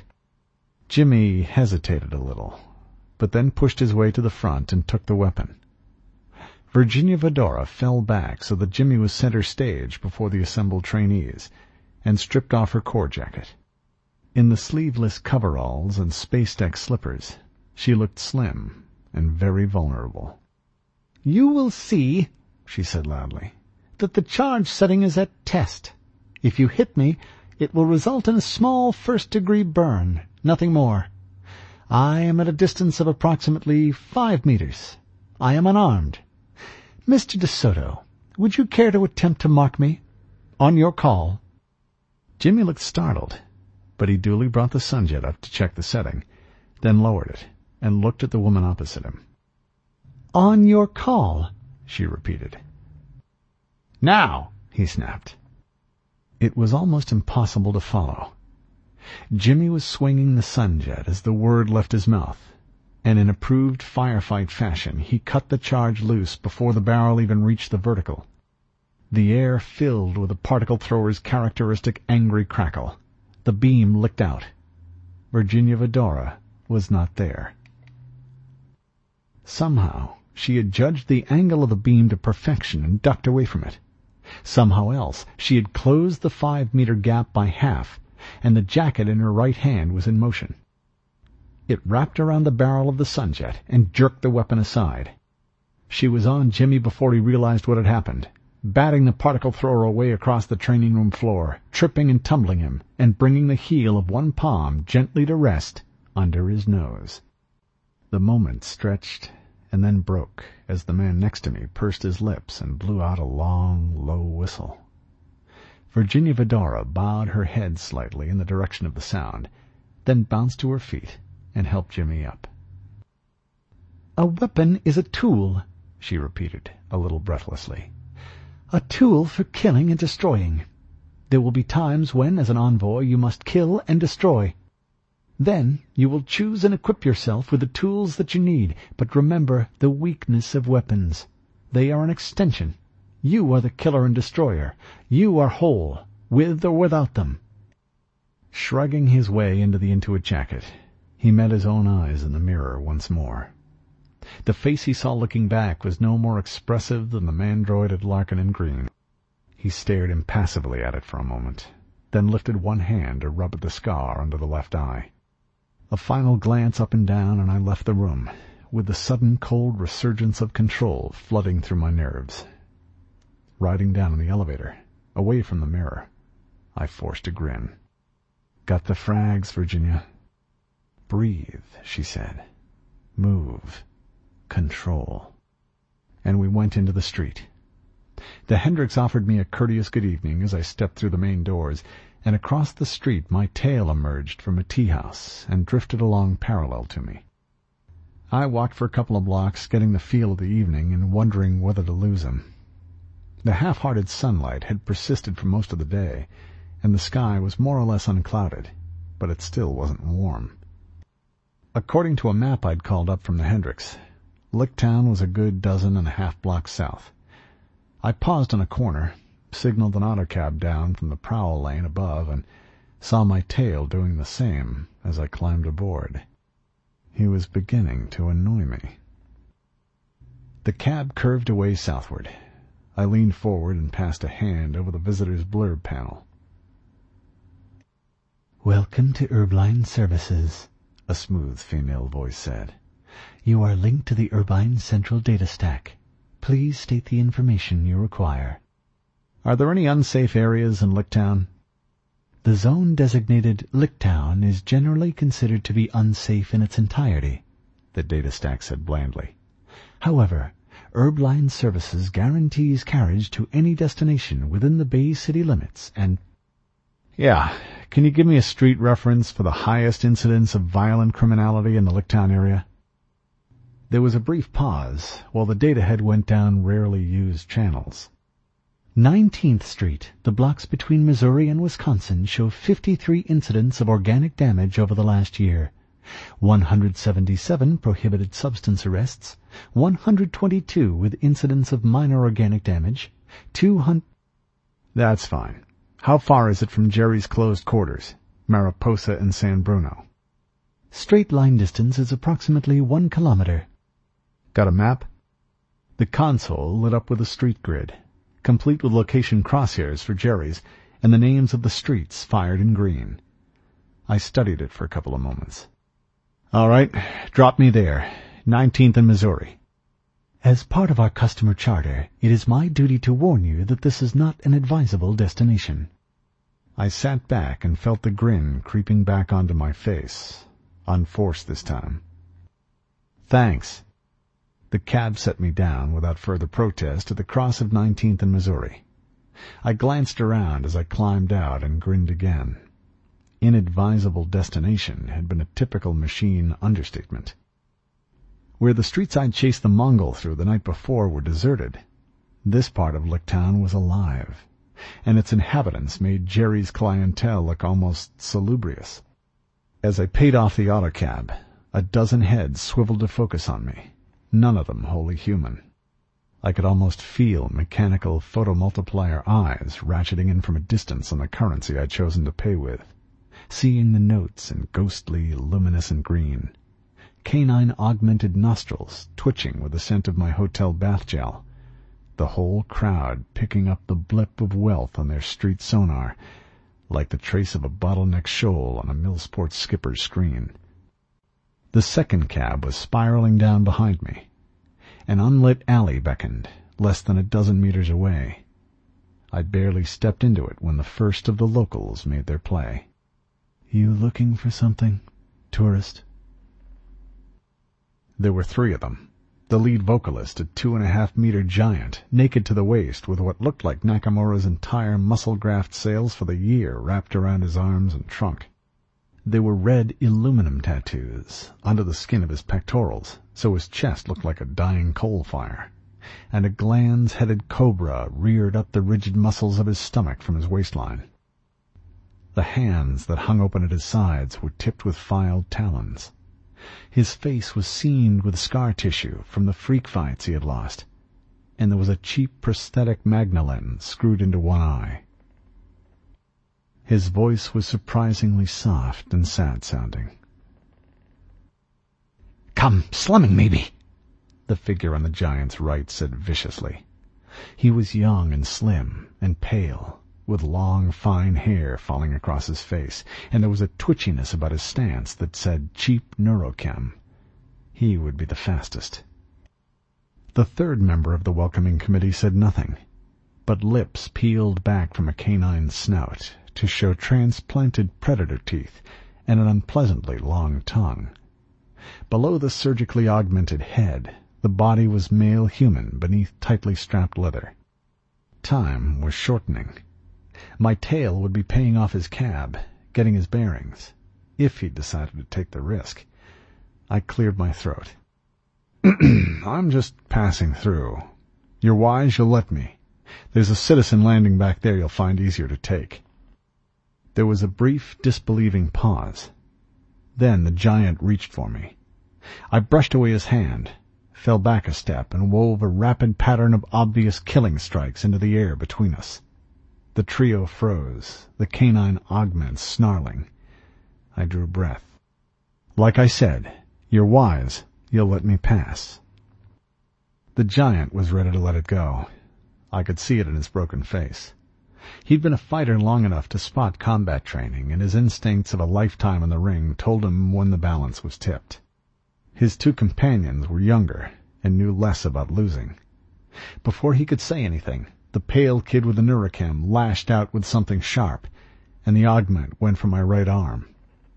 Jimmy hesitated a little, but then pushed his way to the front and took the weapon. Virginia Vidora fell back so that Jimmy was center stage before the assembled trainees, and stripped off her corps jacket. In the sleeveless coveralls and space deck slippers, she looked slim and very vulnerable. "You will see," she said loudly, "that the charge setting is at test. If you hit me, it will result in a small first-degree burn, nothing more. I am at a distance of approximately 5 meters. I am unarmed. Mr. De Soto, would you care to attempt to mark me? On your call." Jimmy looked startled, but he duly brought the Sunjet up to check the setting, then lowered it and looked at the woman opposite him. "On your call," she repeated. "Now," he snapped. It was almost impossible to follow. Jimmy was swinging the Sunjet as the word left his mouth, and in approved firefight fashion he cut the charge loose before the barrel even reached the vertical. The air filled with the particle thrower's characteristic angry crackle. The beam licked out. Virginia Vidora was not there. Somehow she had judged the angle of the beam to perfection and ducked away from it. Somehow else she had closed the 5-meter gap by half, and the jacket in her right hand was in motion. It wrapped around the barrel of the Sunjet and jerked the weapon aside. She was on Jimmy before he realized what had happened, batting the particle thrower away across the training room floor, tripping and tumbling him, and bringing the heel of one palm gently to rest under his nose. The moment stretched and then broke as the man next to me pursed his lips and blew out a long, low whistle. Virginia Vidora bowed her head slightly in the direction of the sound, then bounced to her feet and helped Jimmy up. "A weapon is a tool," she repeated, a little breathlessly. "A tool for killing and destroying. There will be times when, as an envoy, you must kill and destroy. Then you will choose and equip yourself with the tools that you need, but remember the weakness of weapons. They are an extension. You are the killer and destroyer. You are whole, with or without them." Shrugging his way into the Intuit jacket, he met his own eyes in the mirror once more. The face he saw looking back was no more expressive than the mandroid at Larkin and Green. He stared impassively at it for a moment, then lifted one hand to rub at the scar under the left eye. A final glance up and down, and I left the room, with the sudden cold resurgence of control flooding through my nerves. Riding down in the elevator, away from the mirror, I forced a grin. "Got the frags, Virginia." "Breathe," she said. "Move. Control." And we went into the street. The Hendricks offered me a courteous good evening as I stepped through the main doors, and across the street my tail emerged from a tea-house and drifted along parallel to me. I walked for a couple of blocks, getting the feel of the evening and wondering whether to lose him. The half-hearted sunlight had persisted for most of the day, and the sky was more or less unclouded, but it still wasn't warm. According to a map I'd called up from the Hendricks, Licktown was a good 12.5 blocks south. I paused on a corner, signaled an autocab down from the prowl lane above, and saw my tail doing the same as I climbed aboard. He was beginning to annoy me. The cab curved away southward. I leaned forward and passed a hand over the visitor's blurb panel. "Welcome to Urbline Services," a smooth female voice said. "You are linked to the Urbine Central Data Stack. Please state the information you require." "Are there any unsafe areas in Licktown?" "The zone designated Licktown is generally considered to be unsafe in its entirety," the data stack said blandly. "However, Urbline Services guarantees carriage to any destination within the Bay City limits and—" "Yeah, can you give me a street reference for the highest incidence of violent criminality in the Licktown area?" There was a brief pause while the datahead went down rarely used channels. 19th Street, the blocks between Missouri and Wisconsin, show 53 incidents of organic damage over the last year. 177 prohibited substance arrests, 122 with incidents of minor organic damage, 200... That's fine. How far is it from Jerry's closed quarters, Mariposa and San Bruno? Straight line distance is approximately 1 kilometer. Got a map? The console lit up with a street grid, complete with location crosshairs for Jerry's and the names of the streets fired in green. I studied it for a couple of moments. All right, drop me there, 19th and Missouri. As part of our customer charter, it is my duty to warn you that this is not an advisable destination. I sat back and felt the grin creeping back onto my face, unforced this time. Thanks. The cab set me down without further protest at the cross of 19th and Missouri. I glanced around as I climbed out and grinned again. Inadvisable destination had been a typical machine understatement. Where the streets I'd chased the Mongol through the night before were deserted, this part of Licktown was alive, and its inhabitants made Jerry's clientele look almost salubrious. As I paid off the autocab, a dozen heads swiveled to focus on me, none of them wholly human. I could almost feel mechanical photomultiplier eyes ratcheting in from a distance on the currency I'd chosen to pay with, seeing the notes in ghostly, luminescent green, canine-augmented nostrils twitching with the scent of my hotel bath gel, the whole crowd picking up the blip of wealth on their street sonar, like the trace of a bottleneck shoal on a Millsport skipper's screen. The second cab was spiraling down behind me. An unlit alley beckoned, less than a dozen meters away. I'd barely stepped into it when the first of the locals made their play. You looking for something, tourist? There were three of them. The lead vocalist, a 2.5-meter giant, naked to the waist, with what looked like Nakamura's entire muscle-graft sales for the year wrapped around his arms and trunk. They were red aluminum tattoos under the skin of his pectorals, so his chest looked like a dying coal fire, and a glans-headed cobra reared up the rigid muscles of his stomach from his waistline. The hands that hung open at his sides were tipped with filed talons. His face was seamed with scar tissue from the freak fights he had lost, and there was a cheap prosthetic magna lens screwed into one eye. His voice was surprisingly soft and sad-sounding. "Come, slumming, maybe," the figure on the giant's right said viciously. He was young and slim and pale, with long, fine hair falling across his face, and there was a twitchiness about his stance that said cheap neurochem. He would be the fastest. The third member of the welcoming committee said nothing, but lips peeled back from a canine snout to show transplanted predator teeth and an unpleasantly long tongue. Below the surgically augmented head, the body was male human beneath tightly strapped leather. Time was shortening. My tail would be paying off his cab, getting his bearings, if he decided to take the risk. I cleared my throat. I'm just passing through. You're wise, you'll let me. There's a citizen landing back there you'll find easier to take. There was a brief, disbelieving pause. Then the giant reached for me. I brushed away his hand, fell back a step, and wove a rapid pattern of obvious killing strikes into the air between us. The trio froze, the canine augments snarling. I drew breath. Like I said, you're wise, you'll let me pass. The giant was ready to let it go. I could see it in his broken face. He'd been a fighter long enough to spot combat training, and his instincts of a lifetime in the ring told him when the balance was tipped. His two companions were younger and knew less about losing. Before he could say anything, the pale kid with the neurochem lashed out with something sharp, and the augment went for my right arm.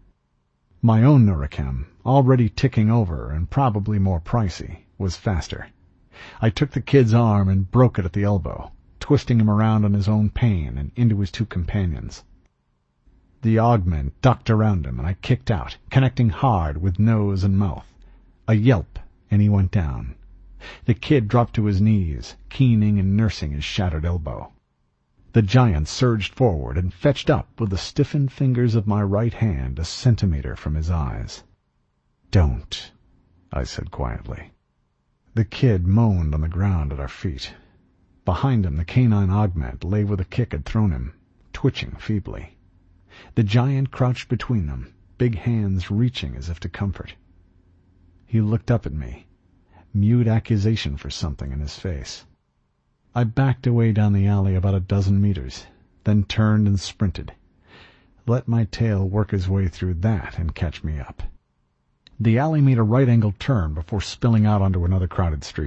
My own neurochem, already ticking over and probably more pricey, was faster. I took the kid's arm and broke it at the elbow, twisting him around on his own pain and into his two companions. The augment ducked around him, and I kicked out, connecting hard with nose and mouth. A yelp, and he went down. The kid dropped to his knees, keening and nursing his shattered elbow. The giant surged forward and fetched up with the stiffened fingers of my right hand a centimeter from his eyes. "Don't," I said quietly. The kid moaned on the ground at our feet. Behind him the canine augment lay where the kick had thrown him, twitching feebly. The giant crouched between them, big hands reaching as if to comfort. He looked up at me, mute accusation for something in his face. I backed away down the alley about a dozen meters, then turned and sprinted. Let my tail work his way through that and catch me up. The alley made a right-angle turn before spilling out onto another crowded street.